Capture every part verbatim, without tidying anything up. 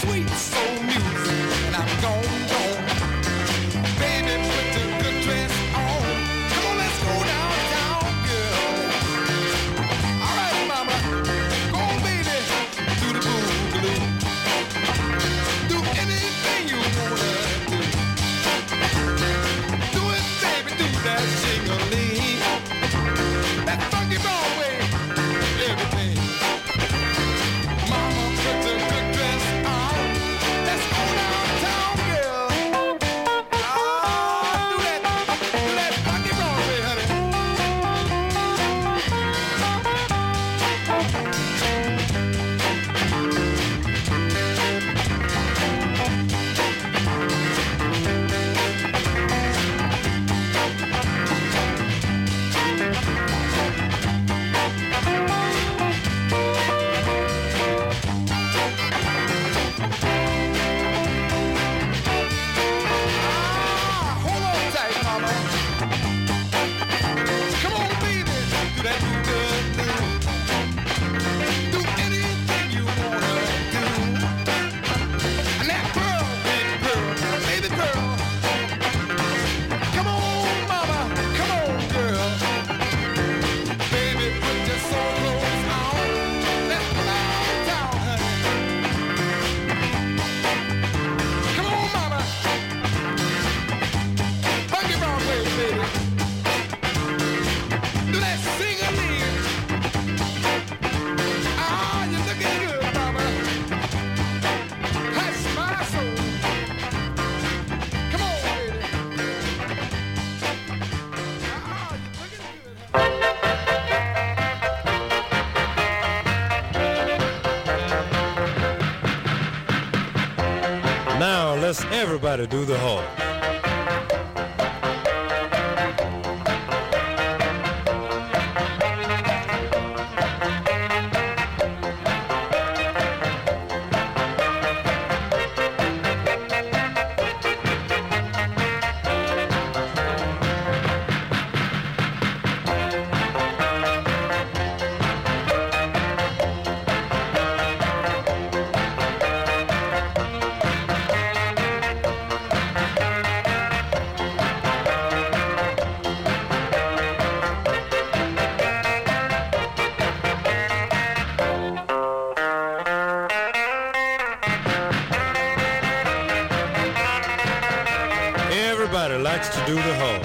sweet soul music, and I'm gone, gone. Baby, put the good dress on. Come on, let's go downtown, girl. All right, mama, go on, baby, do the boogaloo. Do anything you wanna do. Do it, baby, do that shing-a-ling. That funky Broadway, everything. Mama, put the good dress on. Let's go downtown, girl. Ah, do that, do that funky Broadway, honey. Ah, hold on tight, mama. Come on, baby, do that good thing. Do anything you wanna do. And that pearl, baby pearl, baby pearl. Come on, mama, come on, girl. Baby, put your soul clothes on. Let's go downtown, honey. Come on, mama. Funky Broadway, baby. Do that sing-a-ling. Ah, you're looking good, mama. Hush my soul. Come on, baby. Ah, you're looking good, honey. Now let's everybody do the hall. Everybody likes to do the halls.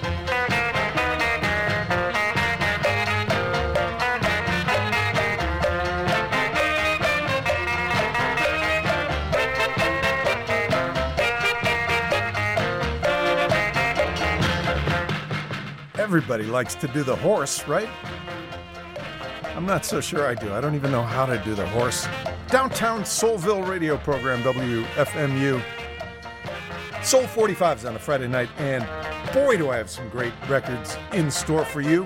Everybody likes to do the horse, right? I'm not so sure I do. I don't even know how to do the horse. Downtown Soulville radio program, W F M U. Soul forty-fives on a Friday night, and boy, do I have some great records in store for you.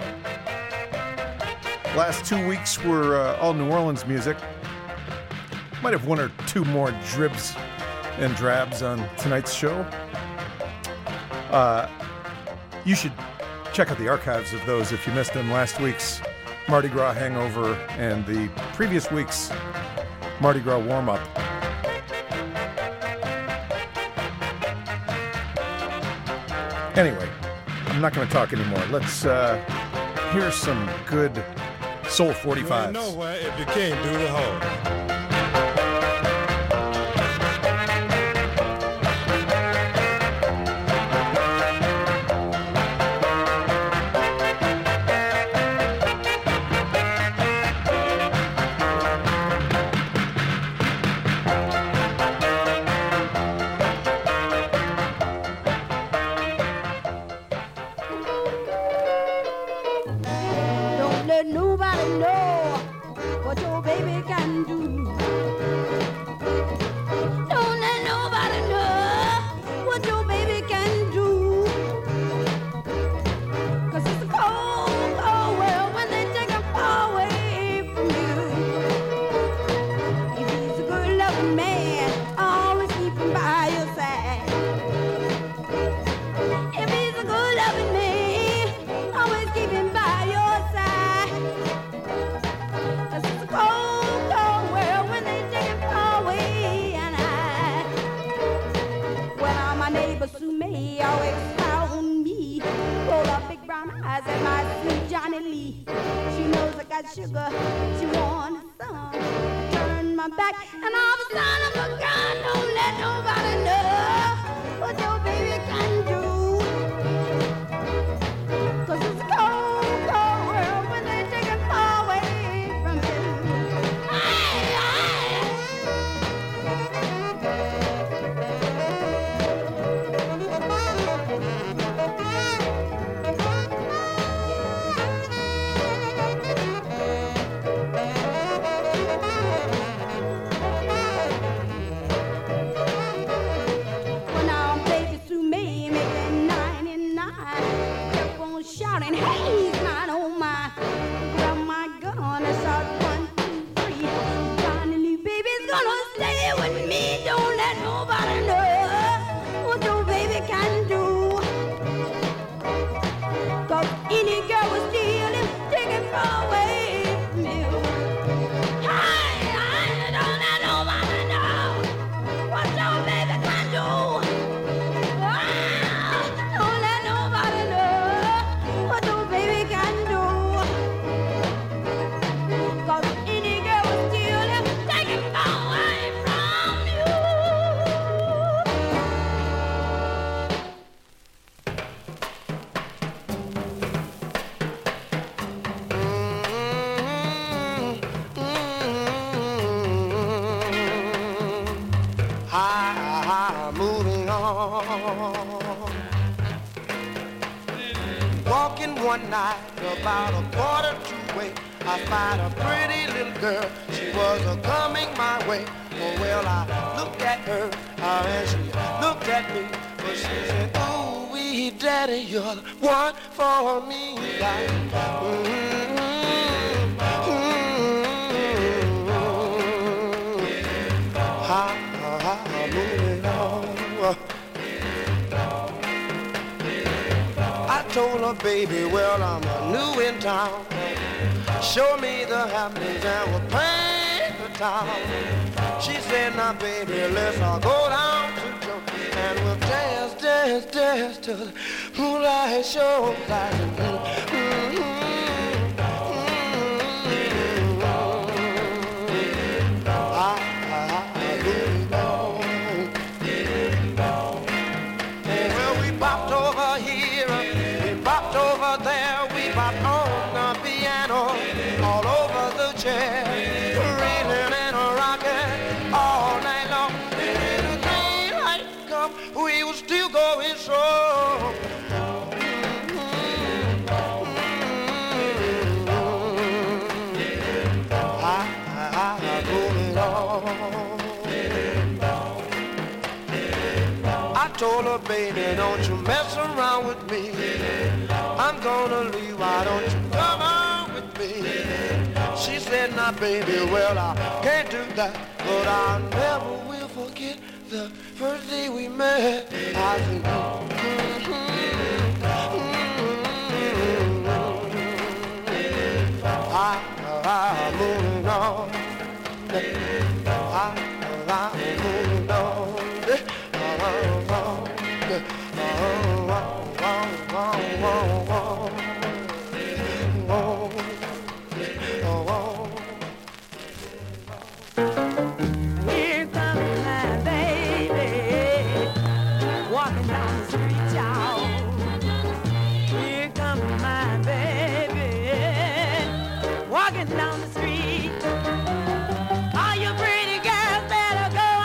Last two weeks were uh, all New Orleans music. Might have one or two more dribs and drabs on tonight's show. Uh, you should check out the archives of those if you missed them. Last week's Mardi Gras Hangover and the previous week's Mardi Gras Warm-Up. Anyway, I'm not going to talk anymore. Let's uh, hear some good Soul forty-fives. You ain't nowhere if you can't do the hall. Don't let nobody know what your baby can do. got sugar, she wanted some. Turned my back, and all of a sudden I'm gone. Don't let nobody know what your baby can do. 'Cause it's a cold, cold world when they take it far away from you. Aye, aye. When our baby Sue May making ninety-nine, kept on shouting, hey, he's not on my. Grab my gun and start one, two, three. Johnny Lee baby's gonna stay with me. Don't let nobody know what your baby can do. 'Cause any girl will steal him, take him far away from you. Hey, hey, don't let nobody know what your baby can do. Ah, don't let nobody know what your baby can do. 'Cause any girl will steal him, take him far away from you. I'm moving on. Walking one night about a quarter to eight, I find a pretty little girl. She was a coming my way. Oh well, I looked at her uh, and she looked at me, but she said, "Ooh, wee, daddy, you're the one for me." Like, mm-hmm, mm-hmm. Ha, ha, ha, moving on. I told her, baby, well, I'm new in town. Show me the happenings and we'll paint the town. She said, now, baby, let's all go down to Joe and we'll dance, dance, dance to the moonlight show. Like, mm-hmm, mm-hmm. I, I, I, moving on. Well, we bopped over here, we bopped over there, we bopped on the piano, all over the chair, reeling and rocking all night long. And when the green light come, we were still going strong. I, I, I, moving on. I told her, baby, don't you mess around with me. I'm gonna leave, why don't you come on with me? She said, nah, baby, well, I can't do that, but I never will forget the first day we met. I said, mm-hmm, mm-hmm. I, I'm moving on. I, I'm moving on. Here comes my baby, walking down the street, y'all. Here comes my baby, walking down the street. All you pretty girls better go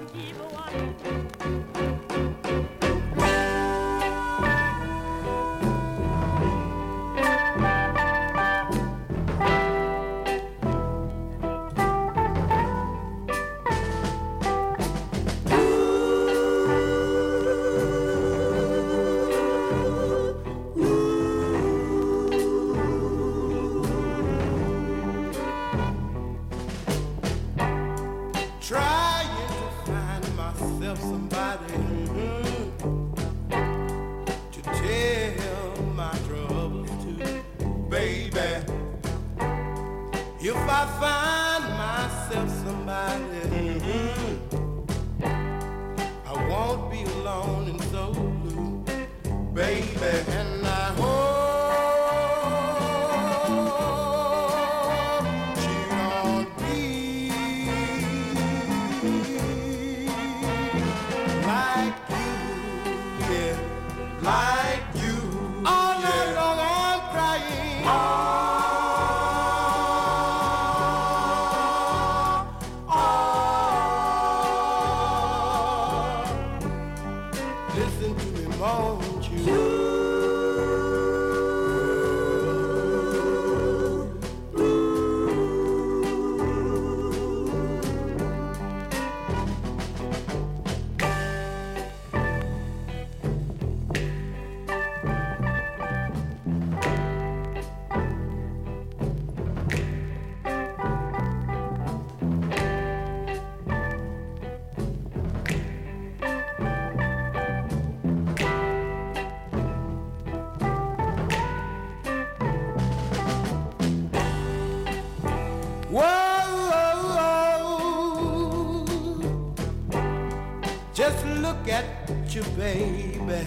Just look at you, baby.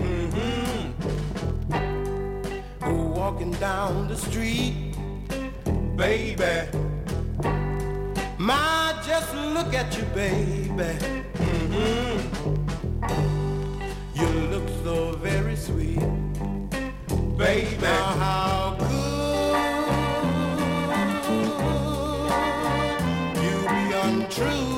Mm-hmm. Walking down the street, baby. My, just look at you, baby. Mm-hmm. You look so very sweet, baby. Now how could you be untrue?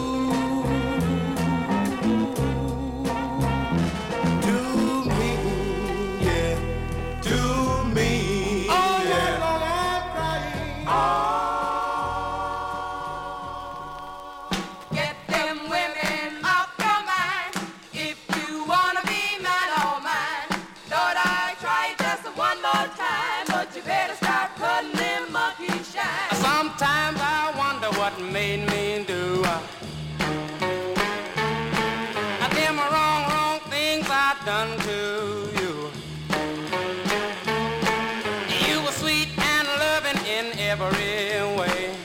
Sometimes I wonder what made me do I them wrong, wrong things I done to you. You were sweet and loving in every way.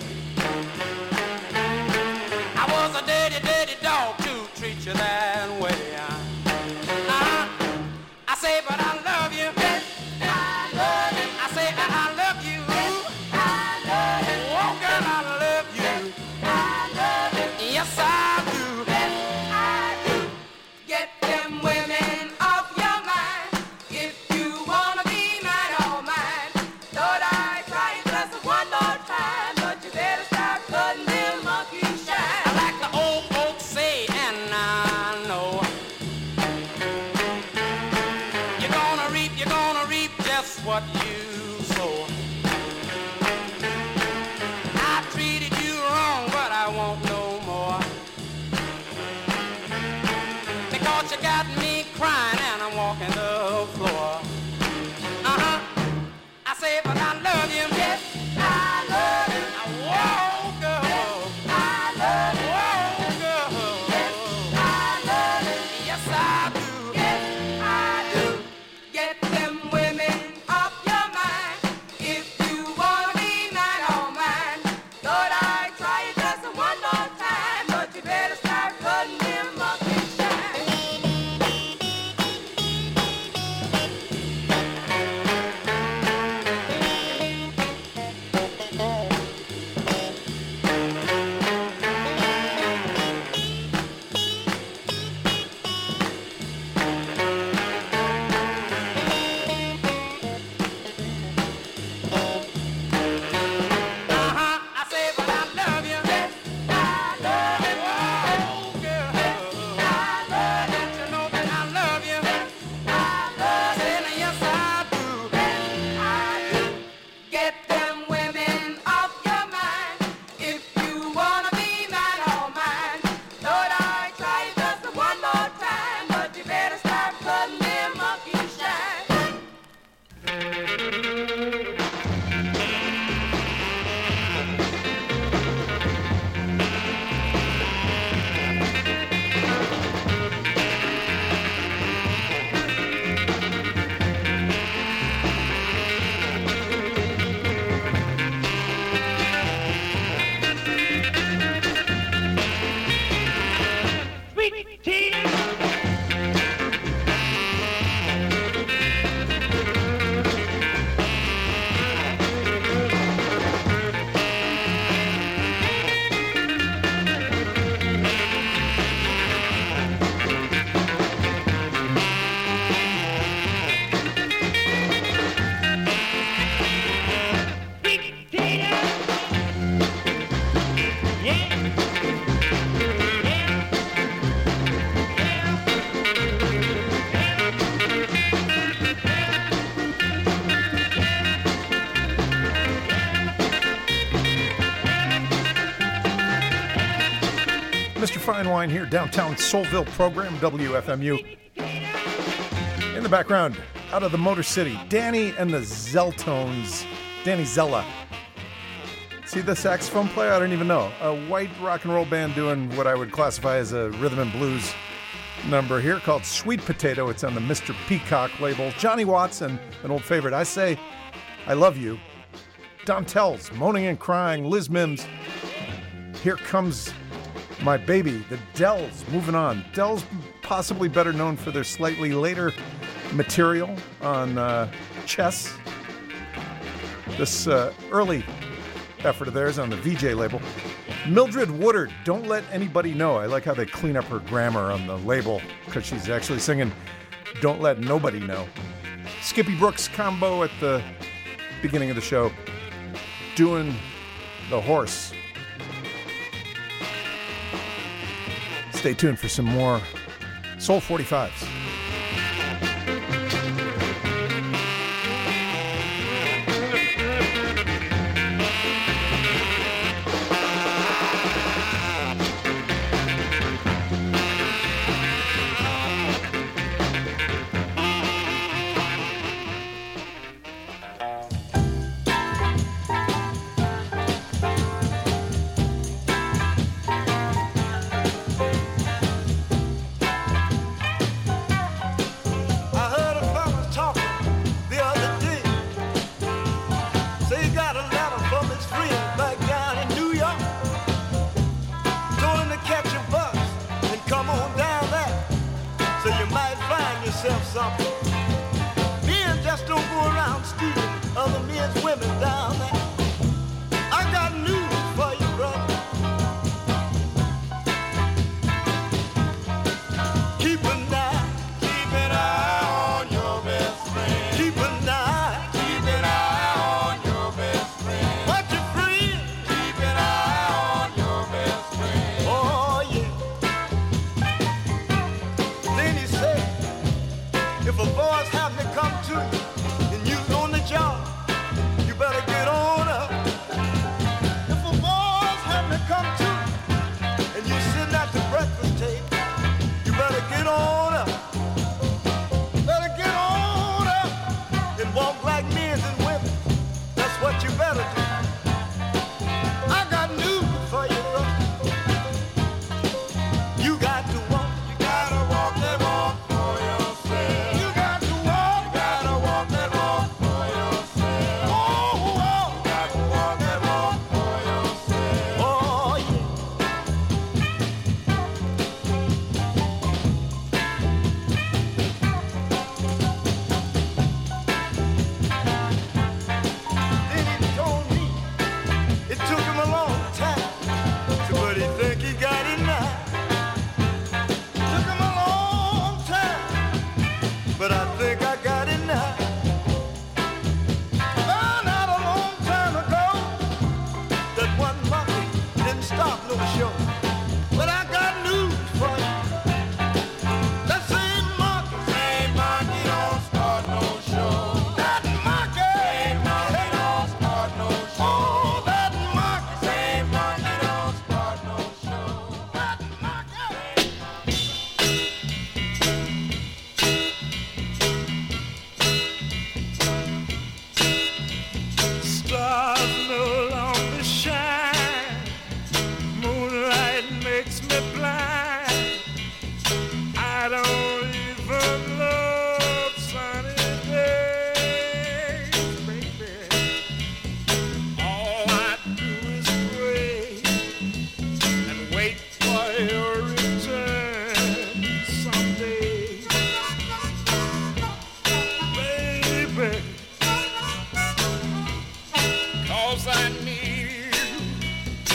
I was a dirty, dirty dog to treat you that way. Uh-huh. I say, but I love you. Yes, I love you. I say, I, I love you. Yes, I do. Yes, I do. Get them women off your mind. If you wanna be mine, all mine. Lord, I try just one more time, but you better start cutting them monkey shine. Like the old folks say, and I know you're gonna reap, you're gonna reap just what you sow. I treated you wrong, but I won't know. You got me crying and I'm walking the floor. Uh-huh. I say, but I love you. Yes, I love you. Whoa, girl. Yes, I love you. Whoa, girl. Yes, I love you. Yes, I do. Yes, I do. Get them women off your mind. If you wanna be mine, all mine. Lord, I try it just one more time, but you better start cutting them monkey shine. Genuine here, downtown Soulville program, W F M U. In the background, out of the Motor City, Danny and the Zeltones. Danny Zella. See the saxophone player? I don't even know. A white rock and roll band doing what I would classify as a rhythm and blues number here called Sweet Potato. It's on the Mister Peacock label. Johnny Watson, an old favorite. I Say I Love You. Don Tells, Moaning and Crying. Liz Mims, Here Comes My Baby. The Dells, moving on. Dells, possibly better known for their slightly later material on uh, Chess. This uh, early effort of theirs on the V J label. Mildred Woodard, Don't Let Anybody Know. I like how they clean up her grammar on the label because she's actually singing Don't Let Nobody Know. Skippy Brooks combo at the beginning of the show, doing the horse. Stay tuned for some more Soul forty-fives.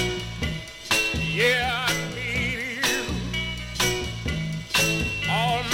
All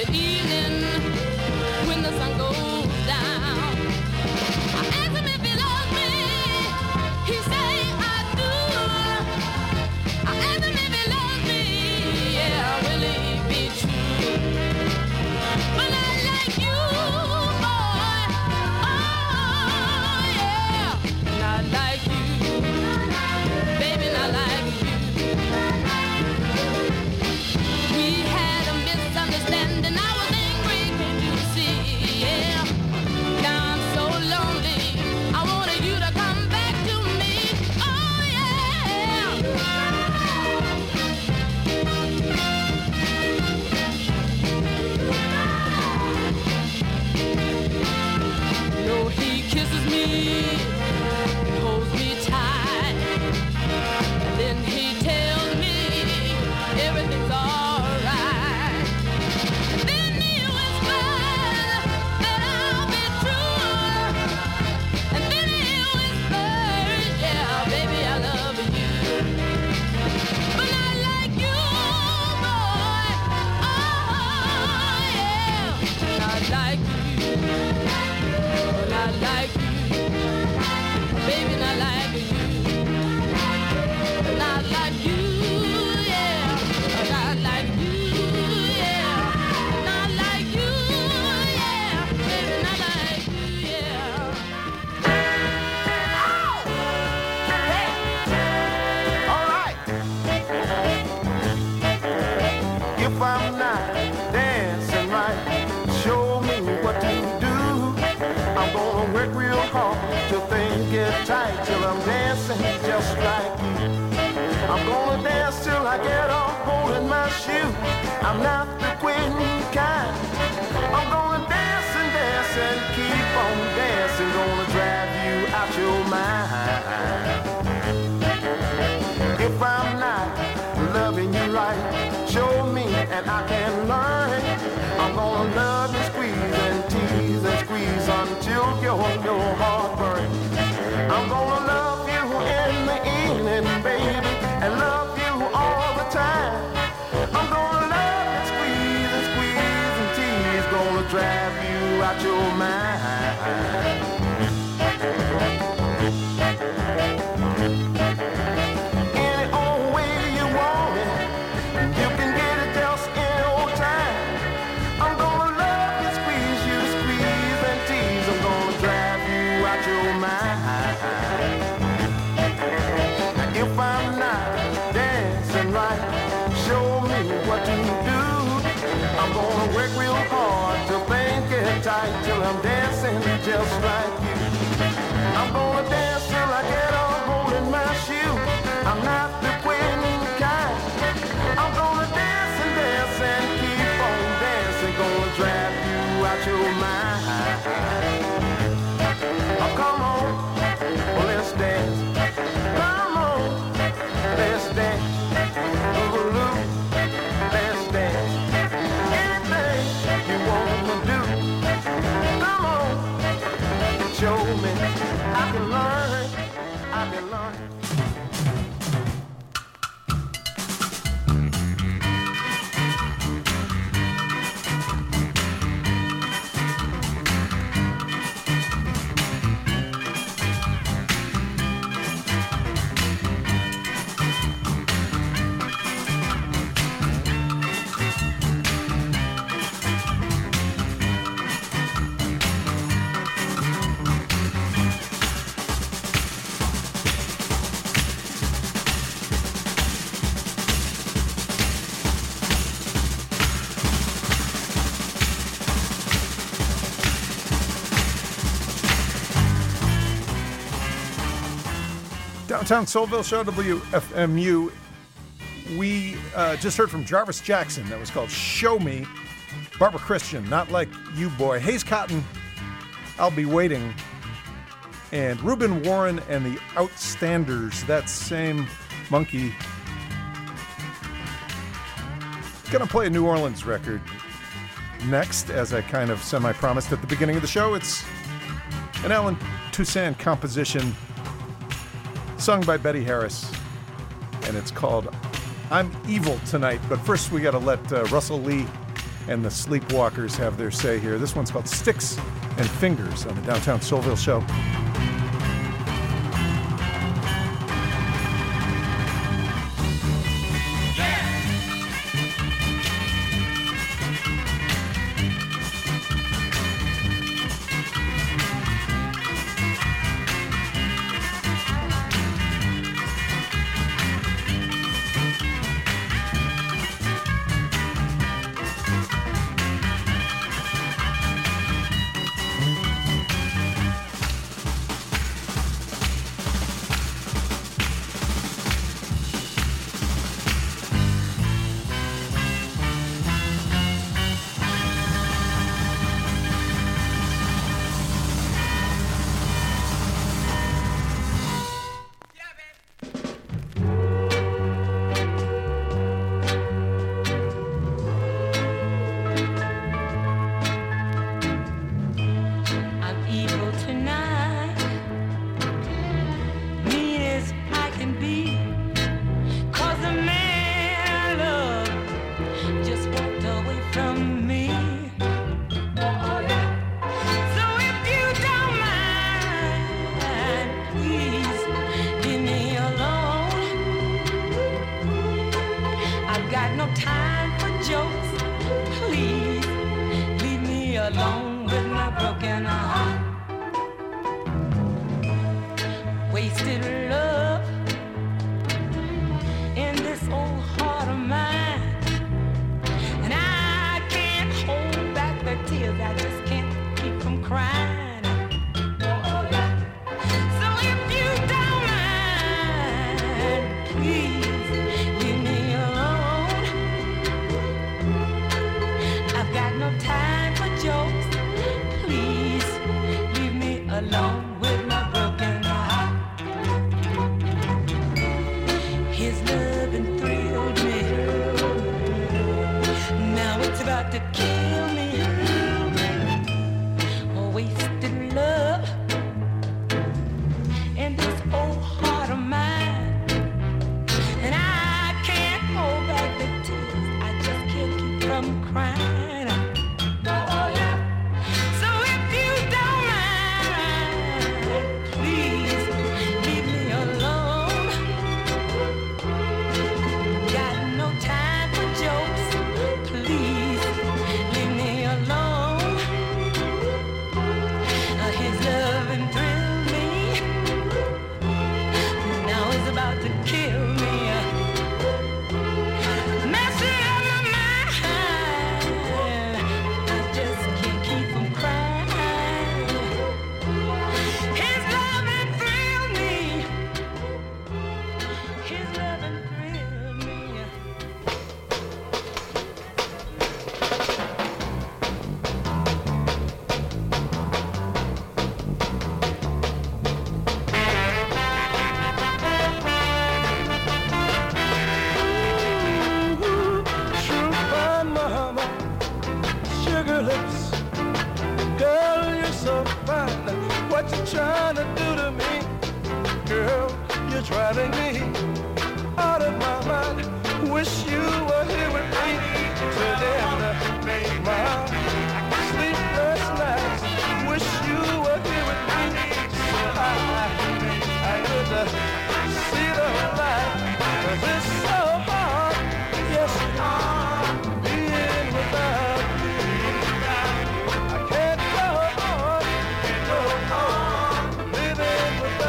evening when the sun goes down. I asked him if he loves me. He say I do. I asked him if he loves me. Yeah, will it be true? But not like you, boy. Oh yeah, not like you, baby, not like you. We had a misunderstanding. I was angry, can't you see? Yeah. Now I'm so lonely. I wanted you to come back to me. Oh yeah. No, he kisses me, holds me tight, and then he tells me everything's alright. And then he whispers that I'll be true. And then he whispers, yeah, baby, I love you. But not like you, boy. Oh, yeah. Not like you. Not like you. Baby, not like you. Not like you, yeah. Not like you, yeah. Not like you, yeah. Baby, not like you, yeah. All right. If I'm not dancing right, show me what to do. I'm gonna work real hard till things get tight, till I'm dancing just like you. I'm gonna dance till I get a hole in my shoe. I'm not the quitting kind. I'm gonna dance and dance and keep on dancing. Gonna drive you out your mind. If I'm not loving you right, show me and I can learn. I'm gonna love and squeeze and tease and squeeze until your, your heart burns. I'm gonna love you in the evening, baby, and love you all the time. I'm gonna love and squeeze and squeeze and tease, gonna drive you out your mind. Any old way you want it, you can get it just any old time. I'm gonna love you, squeeze you, squeeze and tease. I'm gonna drive you out your mind. If I'm not dancing right, show me what to do. I'm gonna work real hard till things get tight, till I'm dancing just like you. I'm gonna dance till I get a hole in my shoe. I'm not the quitting kind. I'm gonna dance and dance and keep on dancing. Gonna drive you out your mind. Oh, come on, well, let's dance. Come on, let's dance. Ooh, let's dance. Anything you wanna do. Come on, show me. I can learn. I can learn. Downtown Soulville Show, W F M U. We uh, just heard from Jarvis Jackson. That was called Show Me. Barbara Christian, Not Like You Boy. Hayes Cotton, I'll Be Waiting. And Reuben Warren and the Outstanders, that same monkey. Gonna play a New Orleans record next, as I kind of semi-promised at the beginning of the show. It's an Alan Toussaint composition sung by Betty Harris, and it's called I'm Evil Tonight. But first we got to let uh, Russell Lee and the Sleepwalkers have their say here. This one's called Sticks and Fingers on the Downtown Soulville Show.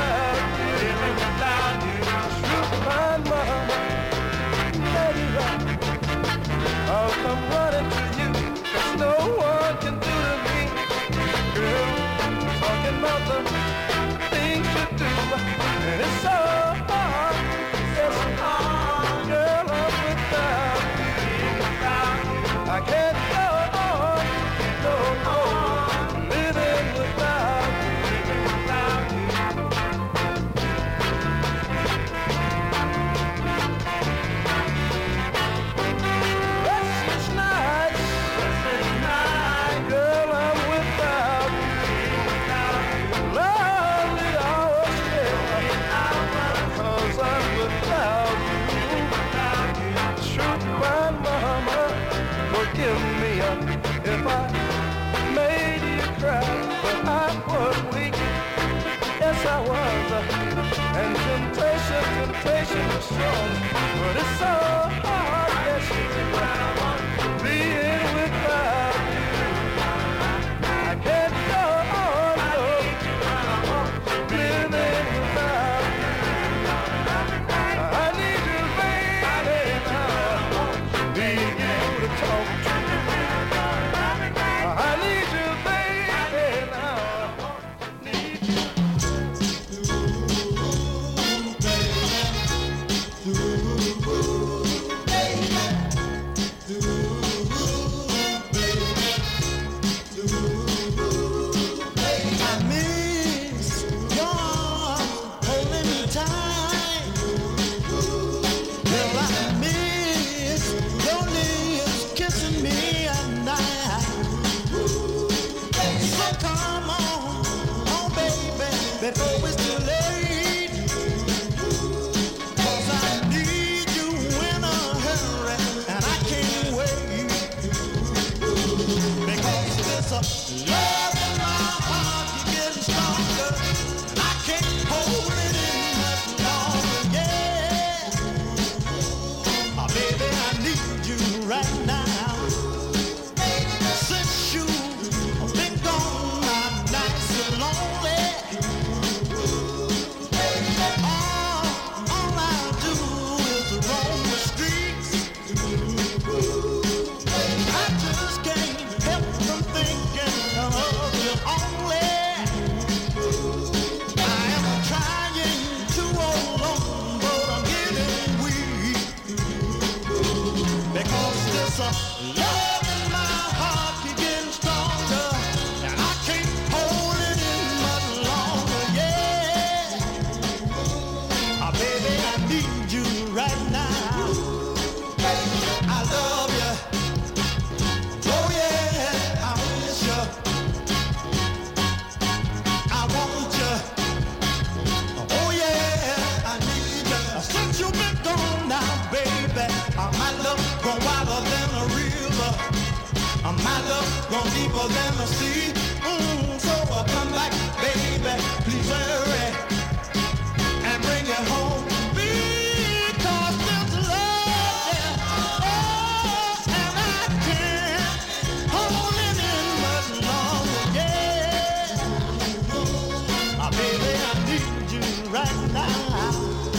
Let it rock. if I made you cry. But I was weak, yes I was. And temptation, temptation was strong. But it's so hard, yes, being without you. I can't go on, no, living without you. I need you, baby, now. Need you to talk to. I need you, baby, now. Need you. I miss your arms holding me tight. Well, I miss your lips kissing me at night. So come on, oh baby, before it's too late. 'Cause I need you in a hurry, and I can't wait. Because there's a love in my heart, you're getting stronger, and I can't hold it in much longer, yeah. Oh, baby, I need you right now. Since you've been gone, I'm nice and lonely. All, all I do is roam the streets. I just can't help from thinking of you only. I am trying to hold on, but I'm getting weak. Because there's a love in my heart, you're getting stronger, and I can't hold it in much longer, yeah. Oh, baby, I need you right now. I love you. Oh yeah, I miss you. I want you. Oh yeah, I need you. Since you've been gone now, baby, uh, my love gone wider than a river. Uh, my love gone deeper than the sea. Mm, so uh, come back, baby, please hurry and bring it home. Because there's love there. Oh, and I can't hold it in much longer, yeah. Oh, baby, I need you right now.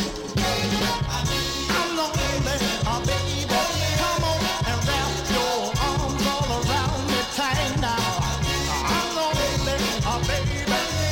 I'm lonely, oh, baby. Come on and wrap your arms all around me tight now. I'm lonely, oh, baby.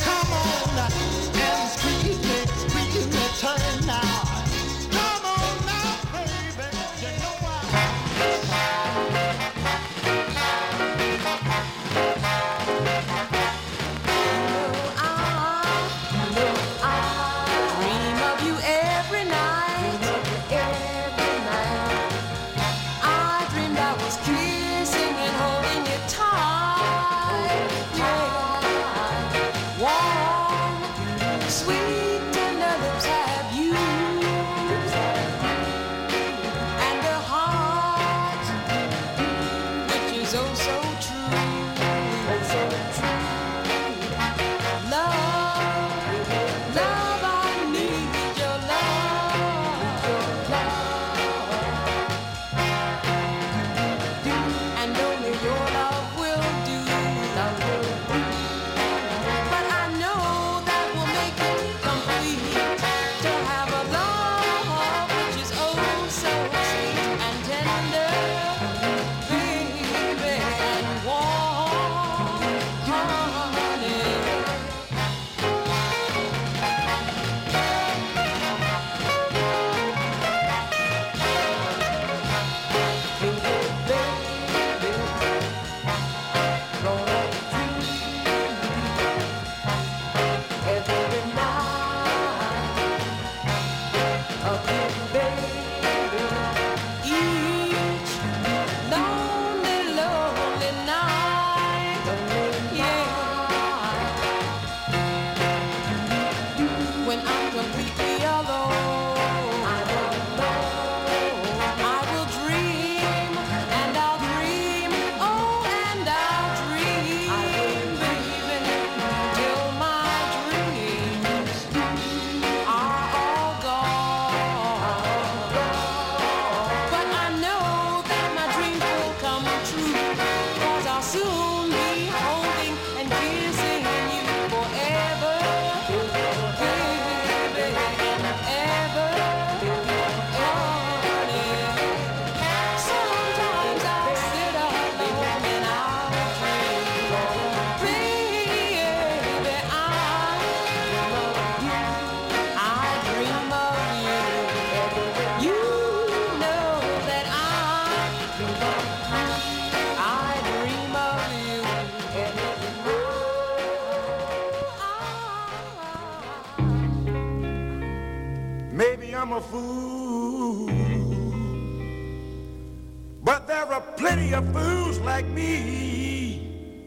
there are plenty of fools like me.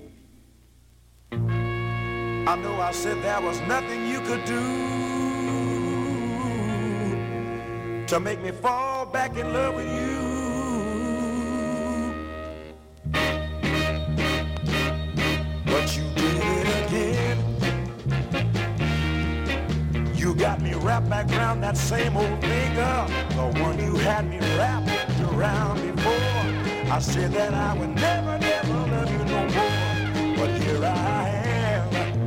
I know I said there was nothing you could do to make me fall back in love with you. But you did it again. You got me wrapped back around that same old finger, the one you had me wrapped around before. I said that I would never, never love you no more, but here I am,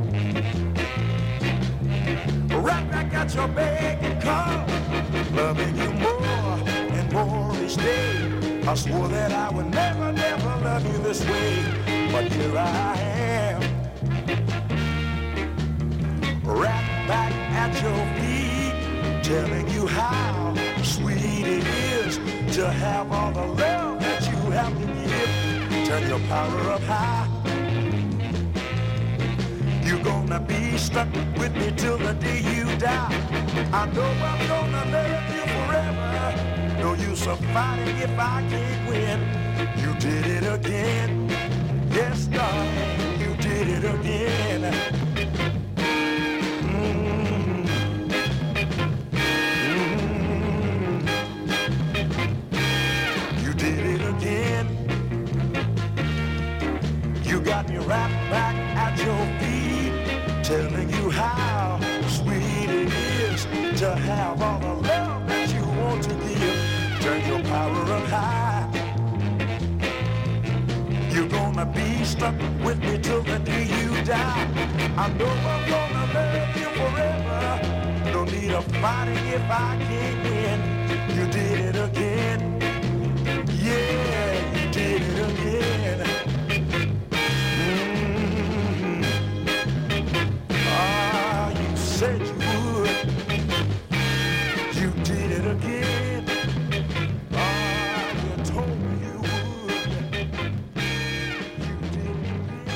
right back at your beck and call, loving you more and more each day. I swore that I would never, never love you this way, but here I am, right back at your feet, telling you how sweet it is to have all the love that you have to give. Turn your power up high. You're gonna be stuck with me till the day you die. I know I'm gonna love you forever. No use of fighting if I can't win. You did it again. Yes, darling, you did it again. Got me wrapped back at your feet, telling you how sweet it is to have all the love that you want to give. Turn your power up high. You're gonna be stuck with me till the day you die. I know I'm gonna love you forever. No need of fighting if I can't win. You did it again. Yeah, you did it again. Said you would. You did it again. Ah, you told me you would. You did it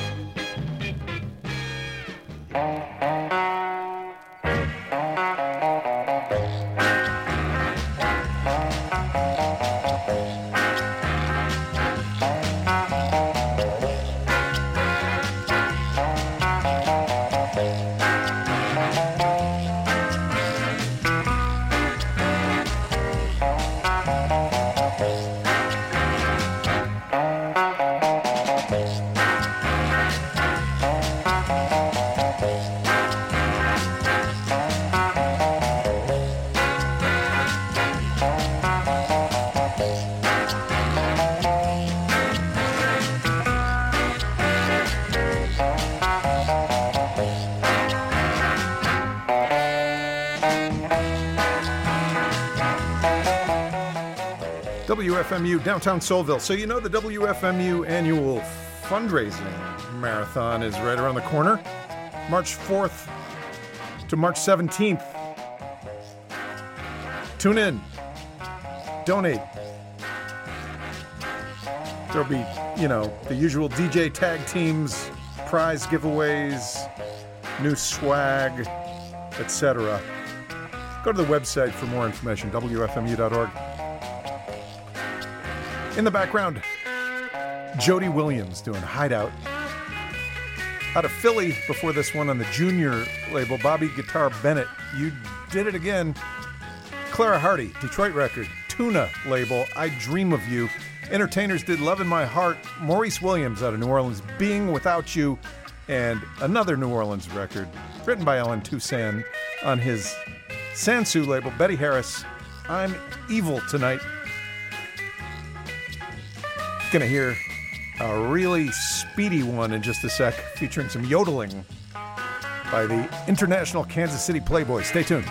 W F M U, downtown Soulville. So you know the W F M U annual fundraising marathon is right around the corner. March fourth to March seventeenth. Tune in. Donate. There'll be, you know, the usual D J tag teams, prize giveaways, new swag, et cetera. Go to the website for more information, W F M U dot org. In the background, Jody Williams doing Hideout. Out of Philly before this one on the junior label, Bobby Guitar Bennett, You Did It Again. Clara Hardy, Detroit record, Tuna label, I Dream of You. Entertainers did Love in My Heart. Maurice Williams out of New Orleans, Being Without You. And another New Orleans record, written by Alan Toussaint on his Sansu label, Betty Harris, I'm Evil Tonight. Gonna hear a really speedy one in just a sec, featuring some yodeling by the International Kansas City Playboys. Stay tuned.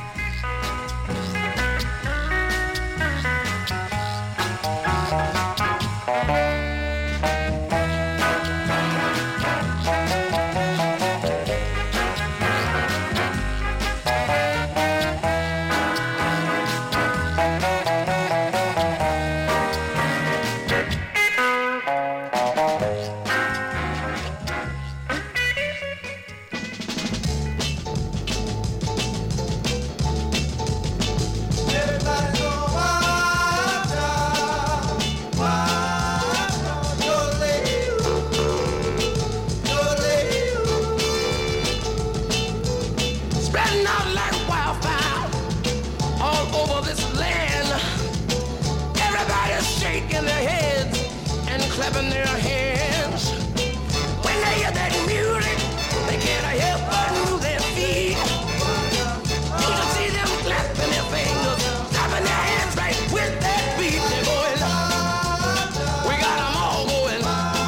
clapping their hands. When they hear that music, they can't help but move their feet. You can see them clapping their fingers, clapping their hands right with that beat. They're going, we got them all going.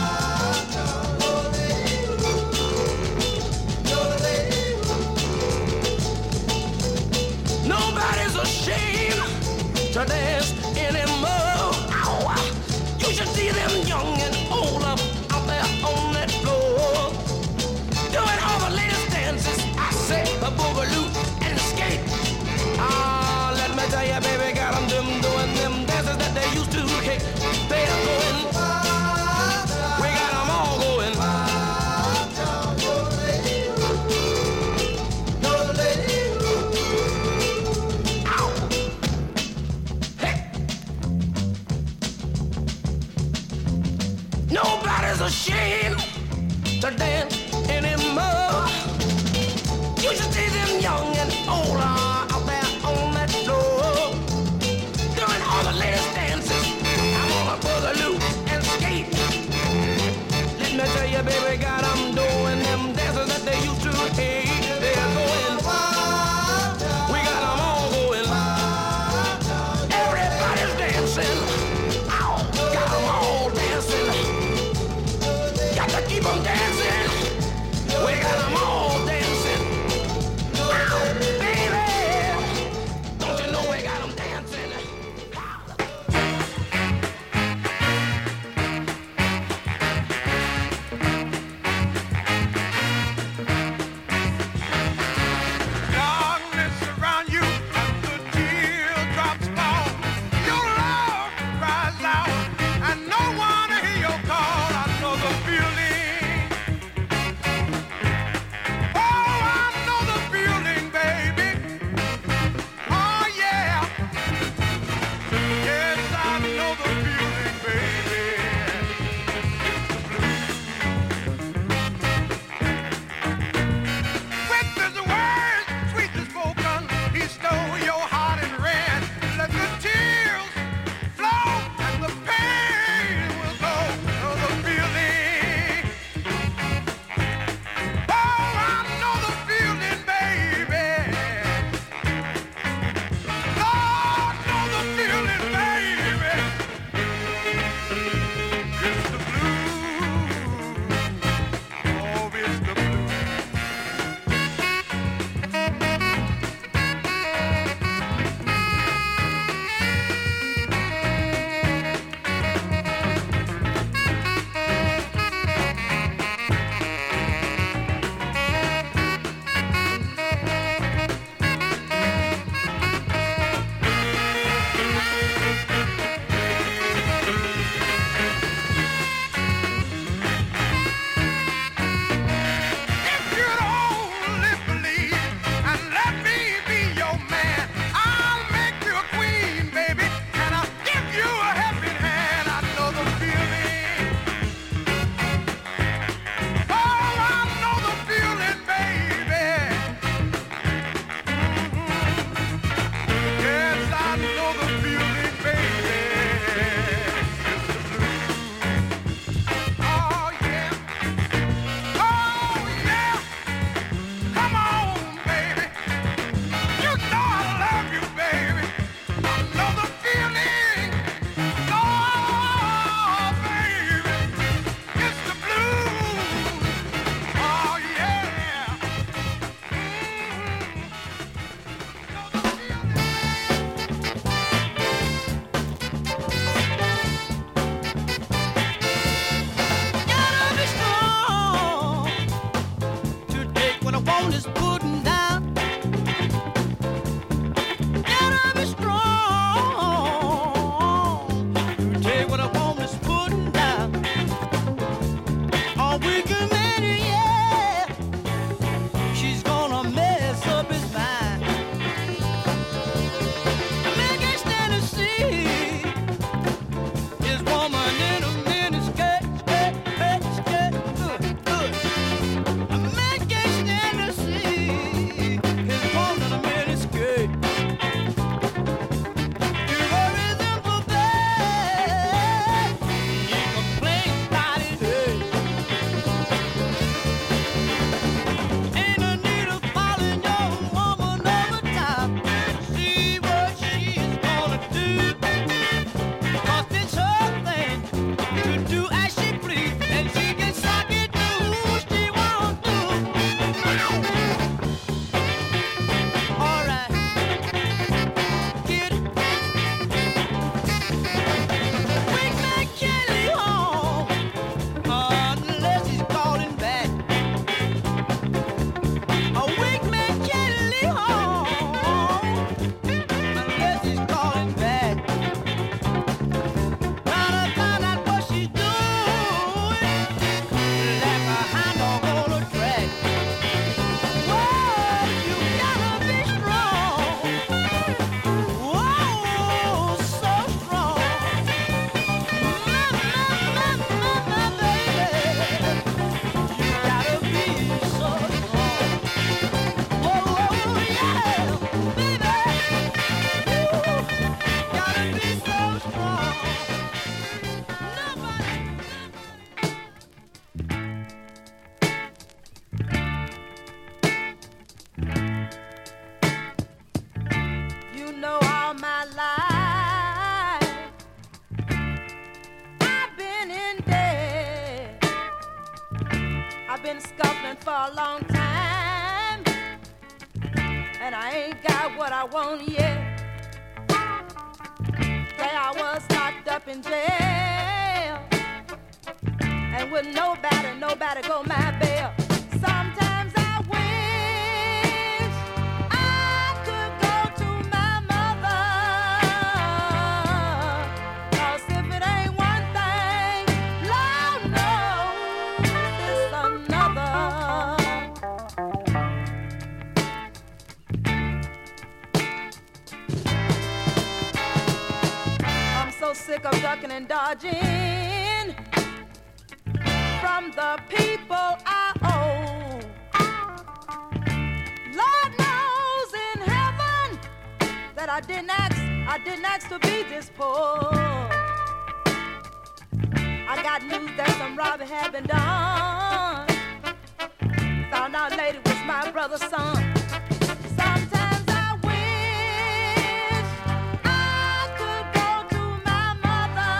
Nobody's ashamed to dance anymore. Ow. You should see them young and old up out there on that floor, doing all the latest dances. I say a boogaloo and a skate. Ah, let me tell you, baby, got them, them doing them dances that they used to hate. They are going, we got them all going. Ow. Hey. Nobody's ashamed to dance anymore. You should see them young and old uh, out there on that floor, doing all the latest dances. I'm on a boogaloo and skate. Let me tell you, baby, got them doing them dances that they used to hate. They're going, we got them all going. Everybody's dancing. Ow, got them all dancing. Got to keep them dancing. We got them all dancing. Ow, baby. been scuffling for a long time, and I ain't got what I want yet. Say I was locked up in jail, and with nobody, nobody go my bail. Sometimes I wish I could go to my mother, 'cause if it ain't one thing, Lord knows it's another. I'm so sick of ducking and dodging from the people I owe. Lord knows in heaven that I didn't ask, I didn't ask to be this poor. I got news that some robbing had been done. Found out later it was my brother's son. Sometimes I wish I could go to my mother,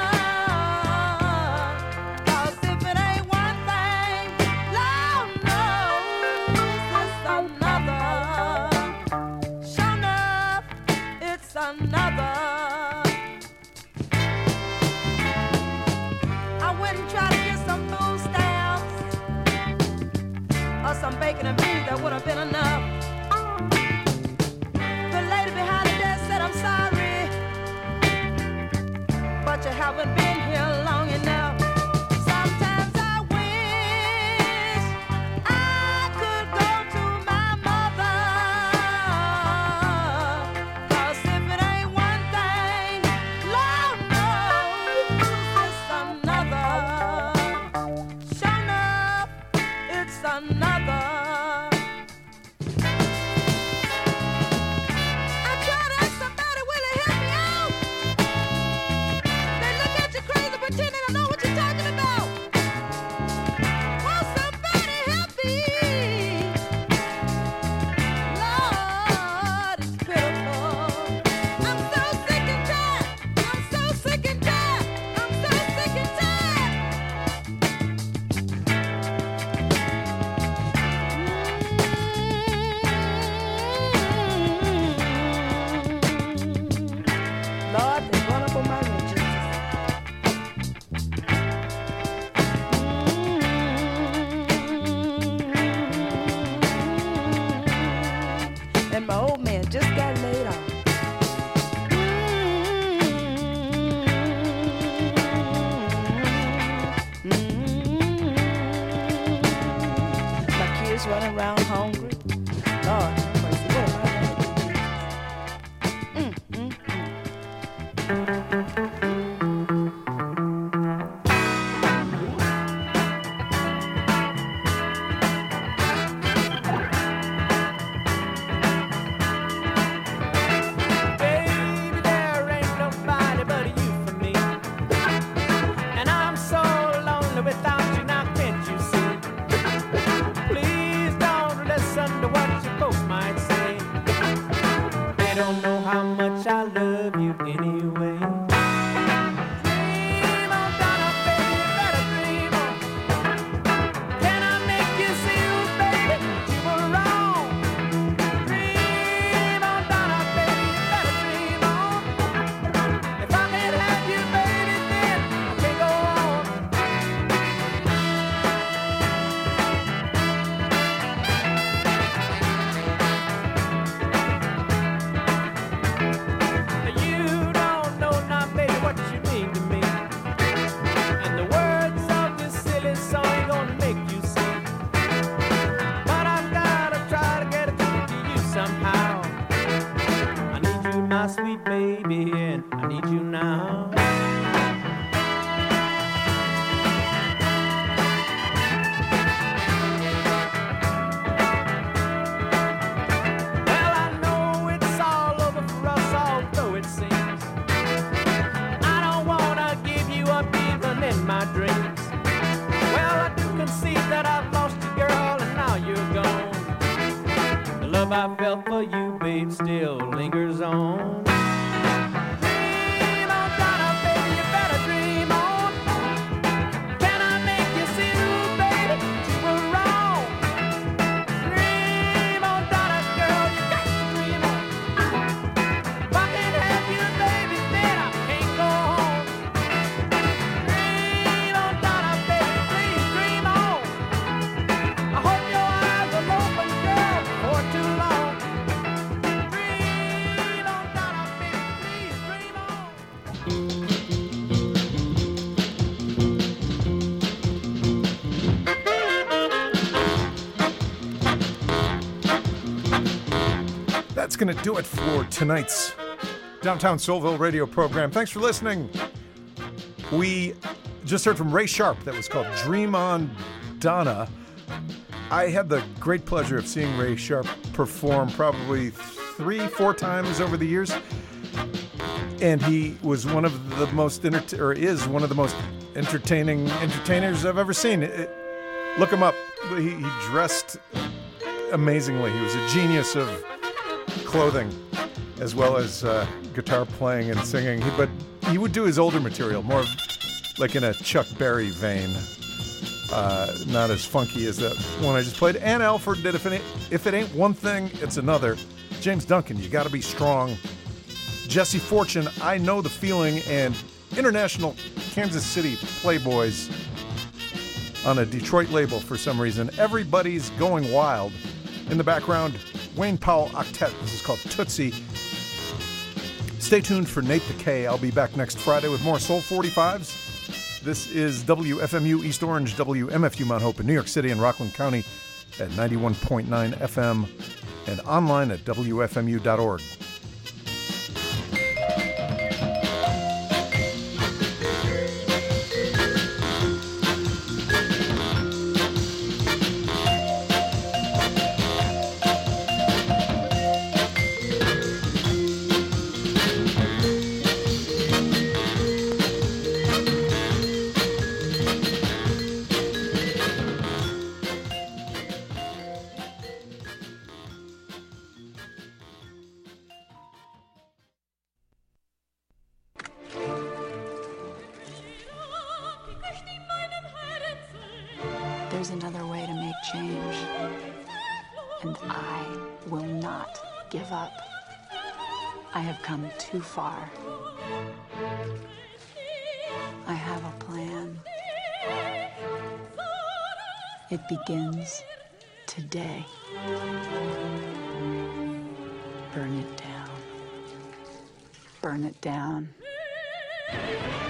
'cause if it ain't one thing, Lord knows it's another. Sure enough, it's another. I went and tried to get some food stamps or some bacon and beans, that would have been enough. The lady behind the desk said, I'm sorry, but you haven't been here long enough. Sometimes I wish I could go to my mother, 'cause if it ain't one thing, Lord knows it's another. Sure enough, it's another. I try to ask somebody, will they help me out? They look at you crazy, pretending I know what you're talking about. Won't somebody help me? Lord, it's pitiful. I'm so sick and tired. I'm so sick and tired. I'm so sick and tired. Lord, they run up on my riches. And my old man just got laid off. My kids running around hungry. Lord, have mercy. What am I gonna do? Mm, mm, mm. Baby, there ain't nobody but you for me. And I'm so lonely without you, now can't you see? Please don't listen to what you folks might say. They don't know how much I love you anyway. Dream on, Donna, baby, you better dream on. Can I make you see, ooh, baby, you were wrong? Dream on, Donna, baby, you better dream on. If I can't have you, baby, then I can't go on. You don't know now, baby, what you mean to me. And the words of this silly song ain't gonna make you sing. But I've gotta try to get it through to you somehow. I need you, my sweet baby, and I need you now. Well, I know it's all over for us, although it seems I don't wanna give you up even in my dreams. Well, I do concede that I've lost you, girl, and now you're gone. The love I felt for you, babe, still lingers on. Dream on, Donna, baby, you better dream on. Can I make you see, ooh, baby, you were going to do it for tonight's Downtown Soulville radio program. Thanks for listening. We just heard from Ray Sharp. That was called Dream On Donna. I had the great pleasure of seeing Ray Sharp perform probably three, four times over the years. And he was one of the most, enter- or is one of the most entertaining entertainers I've ever seen. It, look him up. He, he dressed amazingly. He was a genius of clothing as well as uh, guitar playing and singing. He, but he would do his older material, more like in a Chuck Berry vein. Uh, not as funky as that one I just played. Ann Alford did If It Ain't, if it ain't One Thing, It's Another. James Duncan, You Gotta Be Strong. Jesse Fortune, I Know the Feeling, and International Kansas City Playboys on a Detroit label for some reason. Everybody's Going Wild. In the background, Wayne Powell Octet. This is called Tootsie. Stay tuned for Nate the K. I'll be back next Friday with more Soul forty-fives. This is W F M U East Orange, W M F U Mount Hope in New York City and Rockland County at ninety-one point nine F M and online at W F M U dot org. There's another way to make change, and I will not give up. I have come too far. I have a plan. It begins today. Burn it down. Burn it down.